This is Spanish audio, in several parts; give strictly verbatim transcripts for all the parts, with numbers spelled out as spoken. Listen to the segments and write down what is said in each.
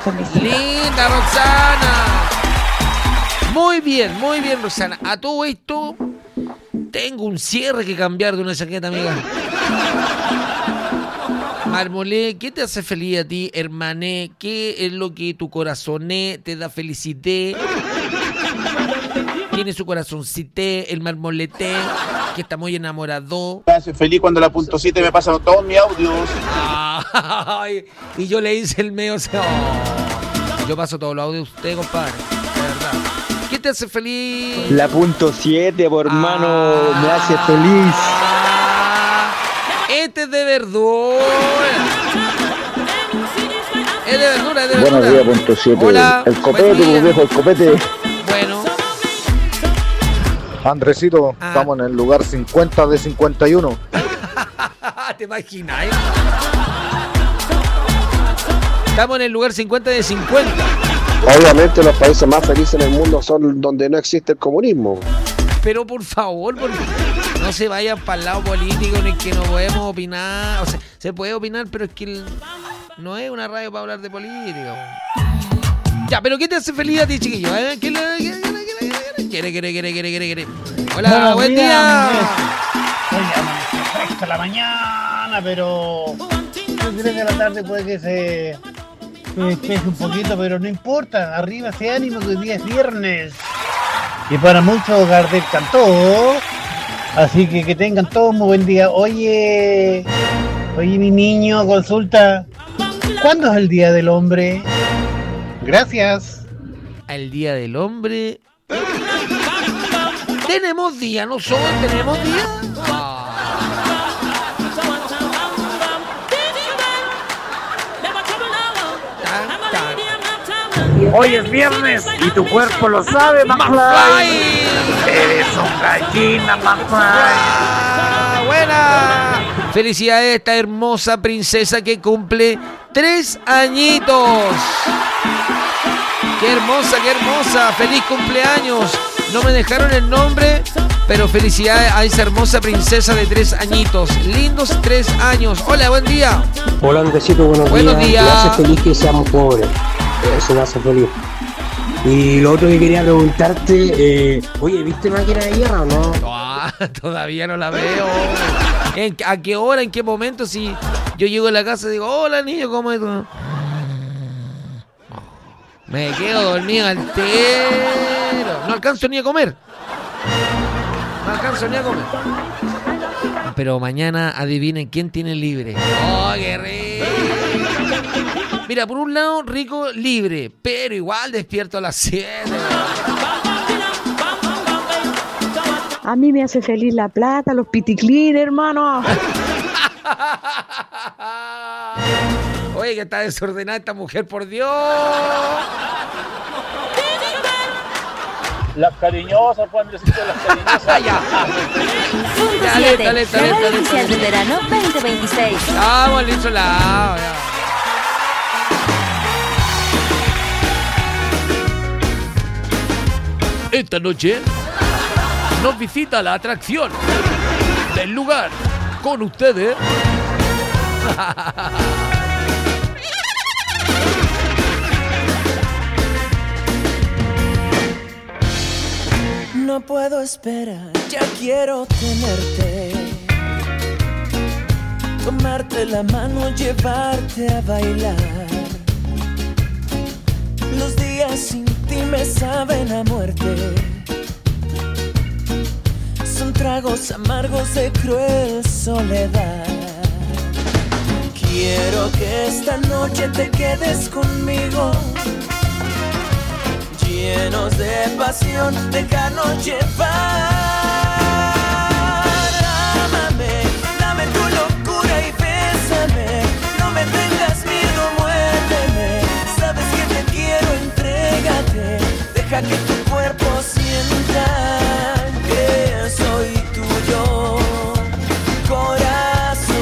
feliz. Linda, Roxana. Muy bien, muy bien, Roxana. A todo esto, tengo un cierre que cambiar de una chaqueta, amiga. Marmolé, ¿qué te hace feliz a ti, hermané? ¿Qué es lo que tu corazoné te da felicidad? Tiene su corazoncité, el marmolete, que está muy enamorado. Me hace feliz cuando la punto siete me pasan todos mis audios. Ay, y yo le hice el medio. O sea, oh, yo paso todos los audios de usted, compadre. De verdad. ¿Qué te hace feliz? La punto siete, por hermano, ah, me hace feliz. Este es de verdura. Es de verdura, es de verdura. Buenos días, punto siete. Hola, el copete, pues viejo, el copete. Bueno. Andresito, ah. estamos en el lugar cincuenta de cincuenta y uno. ¿Te imaginas? Estamos en el lugar cincuenta de cincuenta. Obviamente los países más felices en el mundo son donde no existe el comunismo. Pero por favor, porque no se vayan para el lado político en el que no podemos opinar. O sea, se puede opinar, pero es que el, no es una radio para hablar de política. Ya, pero ¿qué te hace feliz a ti, chiquillo? ¿Eh? ¿Qué le, qué, qué, quiere, quiere, quiere, quiere, quiere, quiere? Hola, Buenos buen días, día. Oye, amaneció fresca la mañana, pero yo creo que a la tarde puede que se, se despeje un poquito, pero no importa. Arriba ese ánimo que hoy día es viernes. Y para muchos Gardel cantó. Así que que tengan todos un muy buen día. Oye, oye mi niño, consulta. ¿Cuándo es el Día del Hombre? Gracias. El Día del Hombre. Tenemos día, nosotros tenemos día. Ah. Hoy es viernes y tu cuerpo lo sabe, McFly. Eres un gallina, McFly. Buena. Felicidades a esta hermosa princesa que cumple tres añitos. Qué hermosa, qué hermosa. Feliz cumpleaños. No me dejaron el nombre, pero felicidades a esa hermosa princesa de tres añitos. Lindos tres años. Hola, buen día. Hola, Andresito, buenos, buenos días. días. Me hace feliz que seamos pobres. Eso me hace feliz. Y lo otro que quería preguntarte, eh, oye, ¿viste Máquina de Guerra o no? Ah, todavía no la veo. ¿En, ¿A qué hora, en qué momento? Si yo llego a la casa y digo, hola niño, ¿cómo es? Me quedo dormido entero. No alcanzo ni a comer. No alcanzo ni a comer. Pero mañana adivinen quién tiene libre. ¡Oh, qué rico! Mira, por un lado, rico, libre, pero igual despierto a las siete. A mí me hace feliz la plata, los piticlines, hermano. Oye, que está desordenada esta mujer, por Dios. Las cariñosas, pues, Andresito, las cariñosas. Ya. Punto siete, la radio oficial del verano veinte veintiséis. Vamos, listo, la. Ya. Esta noche nos visita la atracción del lugar con ustedes. No puedo esperar, ya quiero tenerte, tomarte la mano, llevarte a bailar. Los días sin ti me saben a muerte, son tragos amargos de cruel soledad. Quiero que esta noche te quedes conmigo, llenos de pasión, déjanos llevar. Ámame, dame tu locura y bésame, no me tengas miedo, muérdeme. Sabes que te quiero, entrégate, deja que tu cuerpo sienta que soy tuyo, corazón.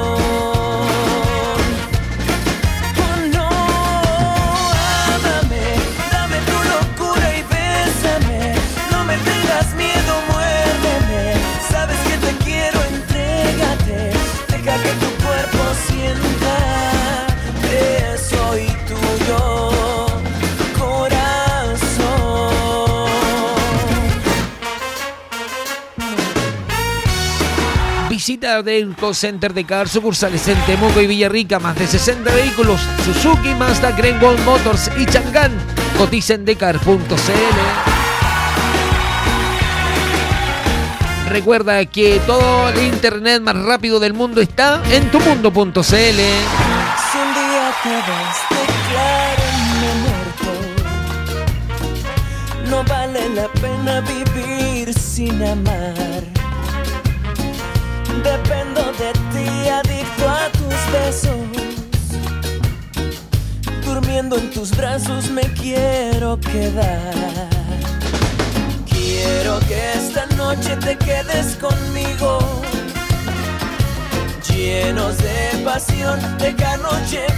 Oh no, ámame, dame tu locura y bésame, no me tengas miedo, muérdeme. Sabes que te quiero, entrégate, deja que tu cuerpo sienta que soy tuyo. Visita Delco Center de Car, sucursales en Temuco y Villarrica, más de sesenta vehículos, Suzuki, Mazda, Greenwald Motors y Chang'an. Cotiza en decar punto c l. Recuerda que todo el internet más rápido del mundo está en tu mundo punto c l. Si un día te ves declaro muerto, no vale la pena vivir sin amar. Dependo de ti, adicto a tus besos. Durmiendo en tus brazos me quiero quedar. Quiero que esta noche te quedes conmigo, llenos de pasión, dejarnos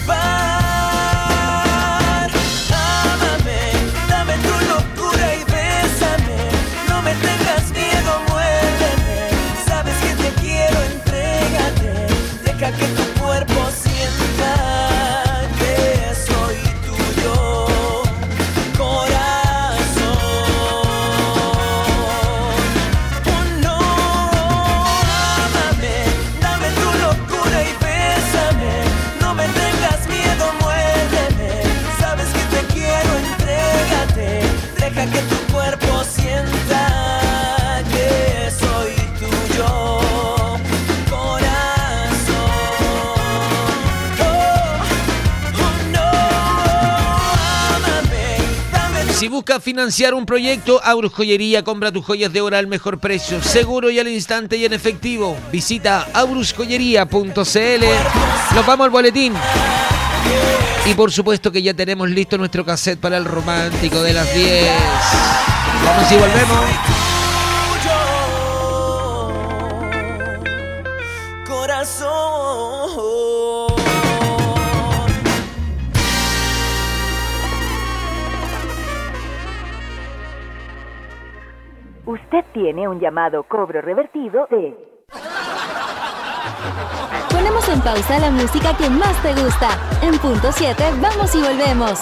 llevar. Ámame, dame tu locura y bésame. No me tengas miedo, muérdeme. Sabes que te quiero, entrégate. Deja que tu cuerpo sienta que soy tuyo, corazón. Oh no, ámame, dame tu locura y bésame. No me tengas miedo, muérdeme. Sabes que te quiero, entrégate. Deja que tu cuerpo sienta que soy tuyo, Si buscas financiar un proyecto, Aurus Joyería, compra tus joyas de oro al mejor precio, seguro y al instante y en efectivo. Visita aurus joyería punto c l. Nos vamos al boletín. Y por supuesto que ya tenemos listo nuestro cassette para el romántico de las diez. Vamos y volvemos. Corazón. Usted tiene un llamado cobro revertido de... Ponemos en pausa la música que más te gusta. En punto siete, vamos y volvemos.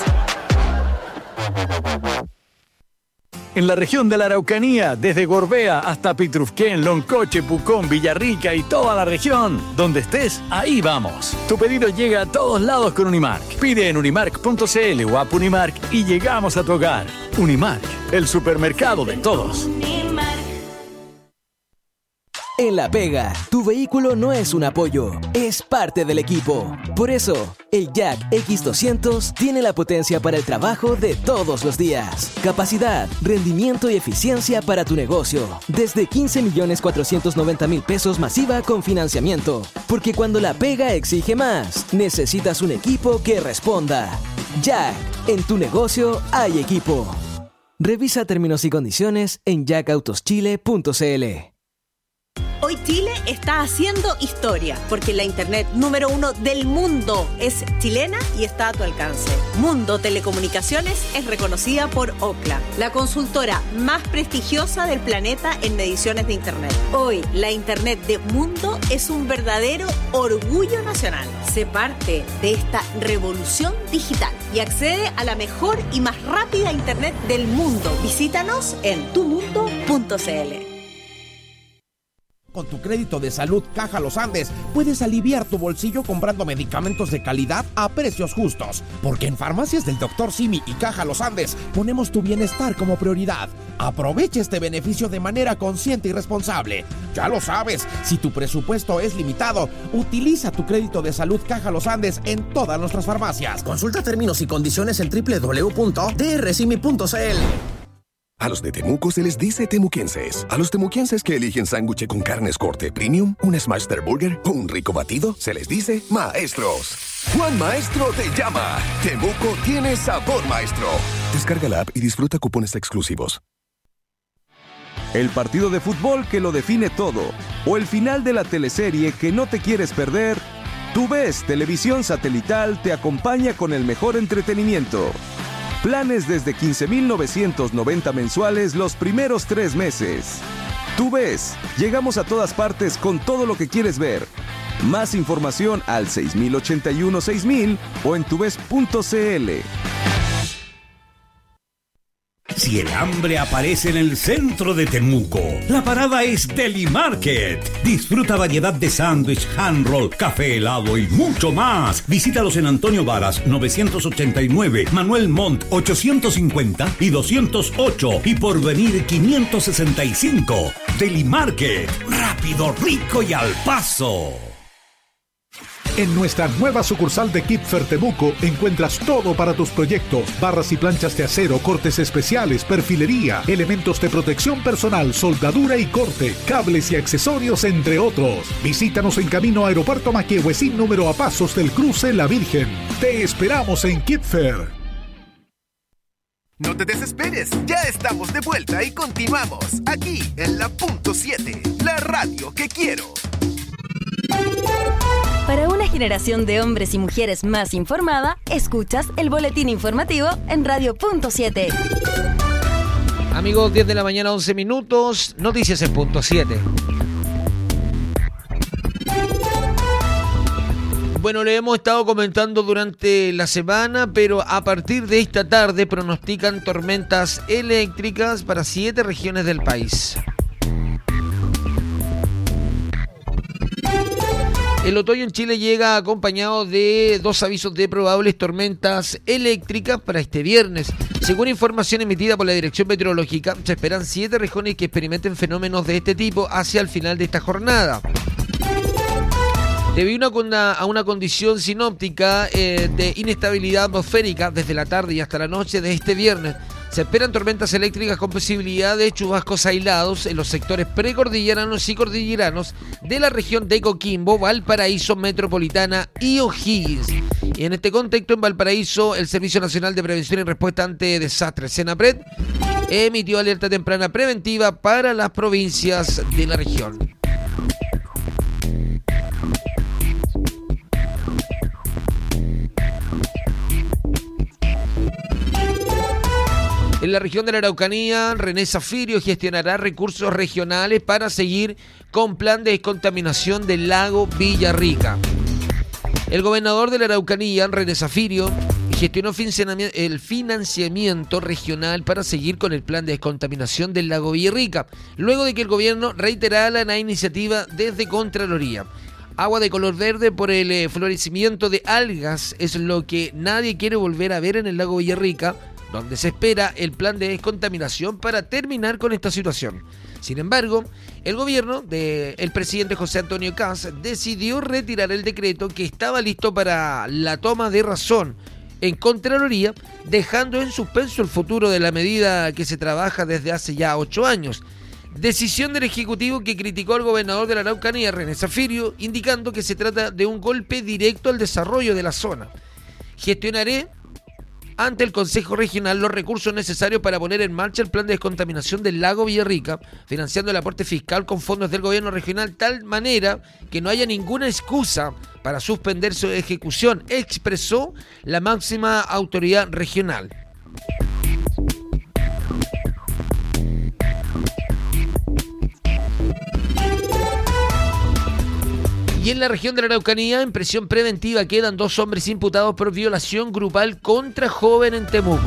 En la región de la Araucanía, desde Gorbea hasta Pitrufquén, Loncoche, Pucón, Villarrica y toda la región. Donde estés, ahí vamos. Tu pedido llega a todos lados con Unimark. Pide en unimark punto c l o app Unimark y llegamos a tu hogar. Unimark, el supermercado de todos. En La Pega, tu vehículo no es un apoyo, es parte del equipo. Por eso, el Jack X doscientos tiene la potencia para el trabajo de todos los días. Capacidad, rendimiento y eficiencia para tu negocio. Desde quince millones cuatrocientos noventa mil pesos masiva con financiamiento. Porque cuando La Pega exige más, necesitas un equipo que responda. Jack, en tu negocio hay equipo. Revisa términos y condiciones en jack autos chile punto c l. Hoy Chile está haciendo historia, porque la internet número uno del mundo es chilena y está a tu alcance. Mundo Telecomunicaciones es reconocida por Ookla, la consultora más prestigiosa del planeta en mediciones de internet. Hoy, la internet de Mundo es un verdadero orgullo nacional. Sé parte de esta revolución digital y accede a la mejor y más rápida internet del mundo. Visítanos en tu mundo punto c l. Con tu crédito de salud Caja Los Andes puedes aliviar tu bolsillo comprando medicamentos de calidad a precios justos. Porque en Farmacias del doctor Simi y Caja Los Andes ponemos tu bienestar como prioridad. Aprovecha este beneficio de manera consciente y responsable. Ya lo sabes, si tu presupuesto es limitado, utiliza tu crédito de salud Caja Los Andes en todas nuestras farmacias. Consulta términos y condiciones en doble u doble u doble u punto d r simi punto c l. A los de Temuco se les dice temuquenses. A los temuquenses que eligen sándwich con carnes corte premium, un Smash Burger o un rico batido, se les dice maestros. Juan Maestro te llama. Temuco tiene sabor maestro. Descarga la app y disfruta cupones exclusivos. El partido de fútbol que lo define todo. O el final de la teleserie que no te quieres perder. Tú ves, Televisión Satelital te acompaña con el mejor entretenimiento. Planes desde quince mil novecientos noventa mensuales los primeros tres meses. Tú ves, llegamos a todas partes con todo lo que quieres ver. Más información al seis mil ochenta y uno seis mil o en tuves punto c l. Si el hambre aparece en el centro de Temuco, la parada es Deli Market. Disfruta variedad de sándwich, hand roll, café helado y mucho más. Visítalos en Antonio Varas novecientos ochenta y nueve, Manuel Montt ochocientos cincuenta y doscientos ocho y Porvenir quinientos sesenta y cinco. Deli Market, rápido, rico y al paso. En nuestra nueva sucursal de Kipfer Temuco encuentras todo para tus proyectos: barras y planchas de acero, cortes especiales, perfilería, elementos de protección personal, soldadura y corte, cables y accesorios, entre otros. Visítanos en camino a Aeropuerto Maquehue sin número a pasos del cruce La Virgen. Te esperamos en Kipfer. No te desesperes, ya estamos de vuelta y continuamos aquí en la punto siete, la radio que quiero. Para una generación de hombres y mujeres más informada, escuchas el boletín informativo en Radio Punto siete. Amigos, diez de la mañana, once minutos, noticias en Punto siete. Bueno, le hemos estado comentando durante la semana, pero a partir de esta tarde pronostican tormentas eléctricas para siete regiones del país. El otoño en Chile llega acompañado de dos avisos de probables tormentas eléctricas para este viernes. Según información emitida por la Dirección Meteorológica, se esperan siete regiones que experimenten fenómenos de este tipo hacia el final de esta jornada. Debido a una, a una condición sinóptica eh, de inestabilidad atmosférica desde la tarde y hasta la noche de este viernes, se esperan tormentas eléctricas con posibilidad de chubascos aislados en los sectores precordilleranos y cordilleranos de la región de Coquimbo, Valparaíso, Metropolitana y O'Higgins. Y en este contexto, en Valparaíso, el Servicio Nacional de Prevención y Respuesta ante Desastres, SENAPRED, emitió alerta temprana preventiva para las provincias de la región. En la región de la Araucanía, René Zafirio gestionará recursos regionales para seguir con plan de descontaminación del lago Villarrica. El gobernador de la Araucanía, René Zafirio, gestionó el financiamiento regional para seguir con el plan de descontaminación del lago Villarrica, luego de que el gobierno reiterara la iniciativa desde Contraloría. Agua de color verde por el eh, florecimiento de algas es lo que nadie quiere volver a ver en el lago Villarrica, donde se espera el plan de descontaminación para terminar con esta situación. Sin embargo, el gobierno del presidente José Antonio Kast decidió retirar el decreto que estaba listo para la toma de razón en Contraloría, dejando en suspenso el futuro de la medida que se trabaja desde hace ya ocho años. Decisión del Ejecutivo que criticó al gobernador de la Araucanía, René Zafirio, indicando que se trata de un golpe directo al desarrollo de la zona. Gestionaré ante el Consejo Regional los recursos necesarios para poner en marcha el plan de descontaminación del lago Villarrica, financiando el aporte fiscal con fondos del gobierno regional, tal manera que no haya ninguna excusa para suspender su ejecución, expresó la máxima autoridad regional. Y en la región de la Araucanía, en prisión preventiva quedan dos hombres imputados por violación grupal contra joven en Temuco.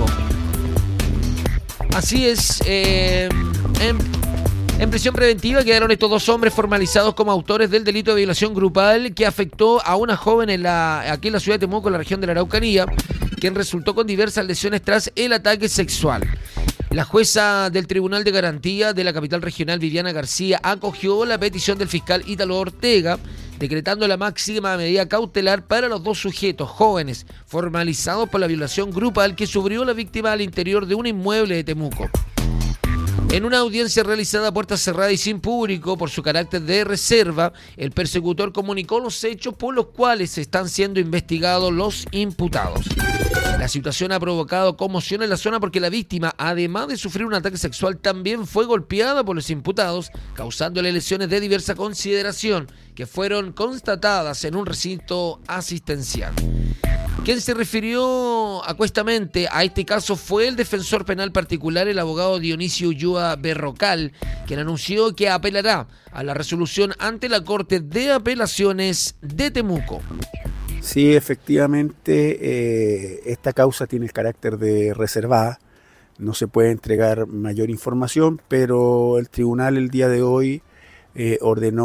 Así es, eh, en, en prisión preventiva quedaron estos dos hombres formalizados como autores del delito de violación grupal que afectó a una joven en la, aquí en la ciudad de Temuco, en la región de la Araucanía, quien resultó con diversas lesiones tras el ataque sexual. La jueza del Tribunal de Garantía de la capital regional, Viviana García, acogió la petición del fiscal Ítalo Ortega, decretando la máxima medida cautelar para los dos sujetos jóvenes formalizados por la violación grupal que sufrió la víctima al interior de un inmueble de Temuco. En una audiencia realizada a puerta cerrada y sin público por su carácter de reserva, el persecutor comunicó los hechos por los cuales están siendo investigados los imputados. La situación ha provocado conmoción en la zona porque la víctima, además de sufrir un ataque sexual, también fue golpeada por los imputados, causándole lesiones de diversa consideración que fueron constatadas en un recinto asistencial. Quien se refirió acuestamente a este caso fue el defensor penal particular, el abogado Dionisio Ulloa Berrocal, quien anunció que apelará a la resolución ante la Corte de Apelaciones de Temuco. Sí, efectivamente, eh, esta causa tiene el carácter de reservada. no se puede entregar mayor información, pero el tribunal el día de hoy eh, ordenó